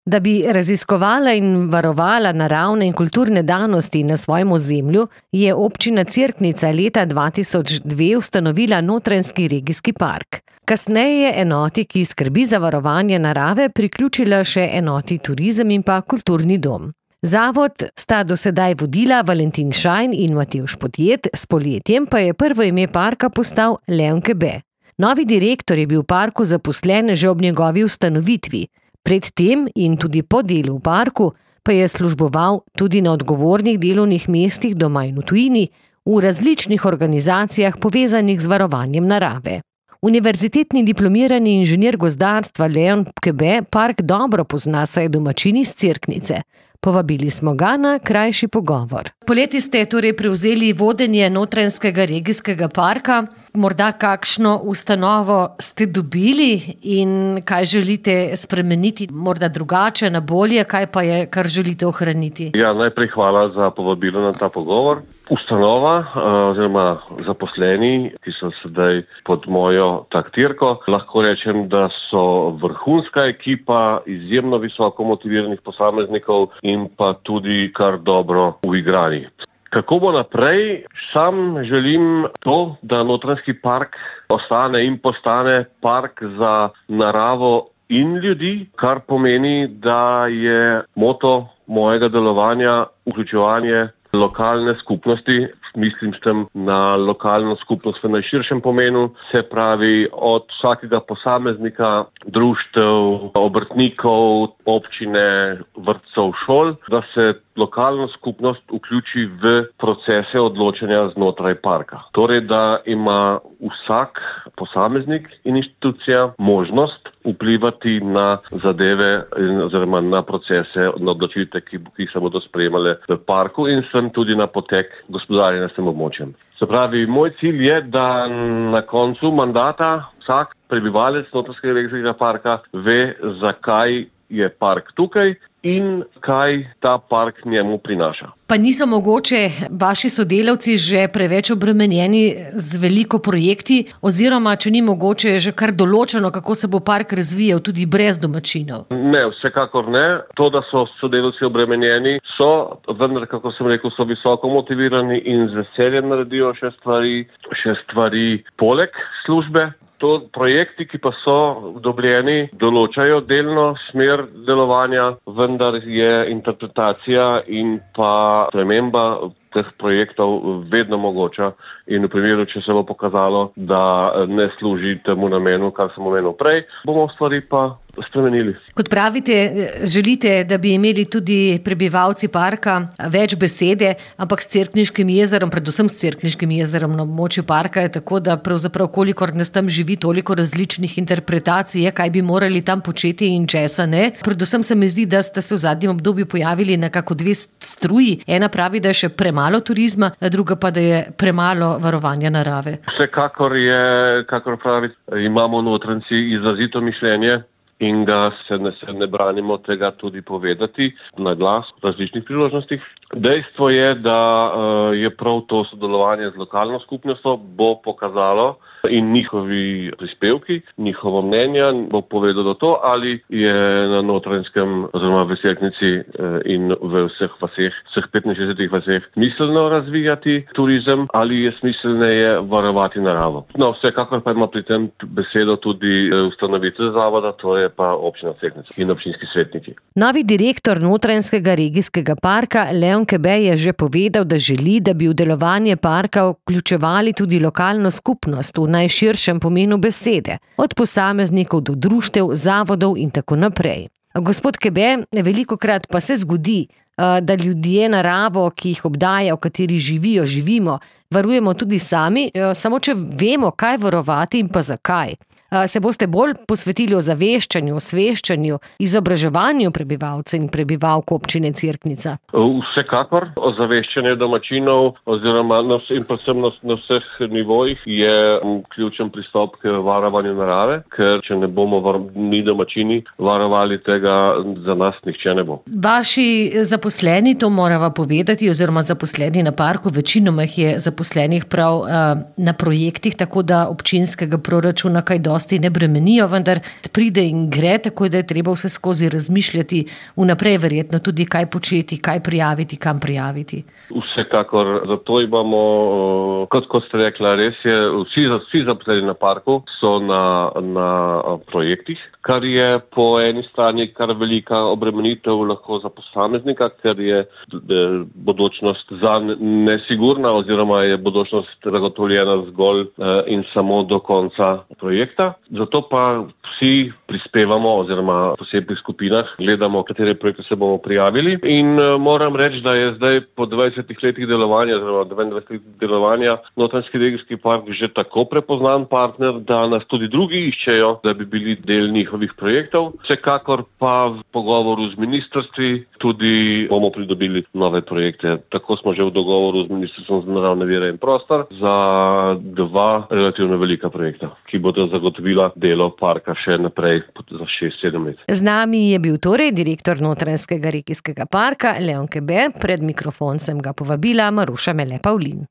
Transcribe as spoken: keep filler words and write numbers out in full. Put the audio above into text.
Da bi raziskovala in varovala naravne in kulturne danosti na svojem ozemlju, je občina Cerknica leta dva tisoč dve ustanovila Notranjski regijski park. Kasneje je enoti, ki skrbi za varovanje narave, priključila še enoti turizem in pa kulturni dom. Zavod sta do sedaj vodila Valentin Šajn in Matevž Podjed, s poletjem pa je prvo ime parka postal Leon Kebe. Novi direktor je bil v parku zaposlen že ob njegovi ustanovitvi. Pred tem in tudi po delu v parku pa je služboval tudi na odgovornih delovnih mestih doma in v tujini, v različnih organizacijah povezanih z varovanjem narave. Univerzitetni diplomirani inženir gozdarstva Leon Kebe park dobro pozna, saj je domačin iz Cerknice. Povabili smo ga na krajši pogovor. Poleti ste torej prevzeli vodenje Notranjskega regijskega parka. Morda kakšno ustanovo ste dobili in kaj želite spremeniti, morda drugače, na bolje, kaj pa je, kar želite ohraniti? Ja, najprej hvala za povabilo na ta pogovor. Ustanova oziroma zaposleni, ki so sedaj pod mojo taktirko, lahko rečem, da so vrhunska ekipa izjemno visoko motiviranih posameznikov in pa tudi kar dobro uigrani. Kako bo naprej? Sam želim to, da Notranjski park ostane in postane park za naravo in ljudi, kar pomeni, da je moto mojega delovanja vključevanje lokalne skupnosti, mislim s tem na lokalno skupnost v najširšem pomenu, se pravi od vsakega posameznika, društev, obrtnikov, občine, vrtcev, šol, da se lokalna skupnost vključi v procese odločanja znotraj parka. Torej, da ima vsak posameznik in inštitucija možnost vplivati na zadeve oziroma na procese, na odločitve, ki, ki se bodo sprejemale v parku in sem tudi na potek gospodarjenja s tem območjem. Se pravi, moj cilj je, da na koncu mandata vsak prebivalec Notranjskega regijskega parka ve, zakaj je park tukaj in kaj ta park njemu prinaša. Pa niso mogoče vaši sodelavci že preveč obremenjeni z veliko projekti oziroma, če ni mogoče, že kar določeno, kako se bo park razvijal tudi brez domačinov? Ne, vsekakor ne. To, da so sodelavci obremenjeni, so, vendar, kako sem rekel, so visoko motivirani in z veseljem naredijo še stvari, še stvari poleg službe. To projekti, ki pa so dobljeni, določajo delno smer delovanja, vendar je interpretacija in pa sprememba teh projektov vedno mogoča in v primeru, če se bo pokazalo, da ne služi temu namenu, kar sem omenil prej, bomo stvari pa spremenili. Kot pravite, želite, da bi imeli tudi prebivalci parka več besede, ampak s Cerkniškim jezerom, predvsem s Cerkniškim jezerom na območju parka je tako, da pravzaprav kolikor nas tam živi, toliko različnih interpretacij je, kaj bi morali tam početi in česa ne. Predvsem se mi zdi, da ste se v zadnjem obdobju pojavili nekako dve struji. Ena pravi, da je še premalo turizma, druga pa, da je premalo varovanja narave. Vsekakor je, kakor pravi, imamo Notranjci izrazito mišljenje in ga se ne, se ne branimo tega tudi povedati na glas v različnih priložnostih. Dejstvo je, da uh, je prav to sodelovanje z lokalno skupnostjo bo pokazalo in njihovi prispevki, njihovo mnenja bo povedalo to, ali je na Notranjskem oziroma v Cerknici in v vseh vaseh, vseh petinšestdesetih vaseh smiselno razvijati turizem ali je smiselneje varovati naravo. No, vsekakor pa ima pri tem besedo tudi ustanovitelj zavoda, to je pa občina Cerknica in občinski svetniki. Novi direktor Notranjskega regijskega parka Leon Kebe je že povedal, da želi, da bi v delovanje parka vključevali tudi lokalno skupnost v najširšem pomenu besede, od posameznikov do društev, zavodov in tako naprej. Gospod Kebe, velikokrat pa se zgodi, da ljudje naravo, ki jih obdaja, v kateri živijo, živimo, varujemo tudi sami, samo če vemo, kaj varovati in pa zakaj. Se boste bolj posvetili ozaveščanju, osveščanju, izobraževanju prebivalcev in prebivalk občine Cerknica? Vsekakor. Ozaveščanje domačinov oziroma in predvsem na, na vseh nivojih je ključen pristop k varovanju narave, ker če ne bomo var, mi domačini varovali tega, za nas nihče ne bo. Vaši zaposleni, to morava povedati, oziroma zaposleni na parku, večinoma jih je zaposlenih prav uh, na projektih, tako da občinskega proračuna kaj dosti dosti ne bremenijo, vendar pride in gre, tako da je treba vse skozi razmišljati vnaprej verjetno tudi, kaj početi, kaj prijaviti, kam prijaviti. Vsekakor, zato imamo, kot, kot ste rekla, res je, vsi, vsi zaposleni na parku so na, na projektih, kar je po eni strani kar velika obremenitev lahko za posameznika, ker je bodočnost zanj nesigurna oziroma je bodočnost zagotovljena zgolj in samo do konca projekta. Zato pa vsi prispevamo oziroma posebej pri skupinah gledamo, katere projekte se bomo prijavili in moram reči, da je zdaj po dvajsetih letih delovanja oziroma dvaindvajsetih letih delovanja Notranjski regijski park že tako prepoznan partner, da nas tudi drugi iščejo, da bi bili del njihovih projektov. Vsekakor pa v pogovoru z ministrstvi tudi bomo pridobili nove projekte. Tako smo že v dogovoru z Ministrstvom za naravne vire in prostor za dva relativno velika projekta, ki bodo zagotovila delo parka še naprej za šest sedem let. Z nami je bil torej direktor Notranjskega regijskega parka Leon Kebe, pred mikrofon sem ga povabila Maruša Mele Pavlin.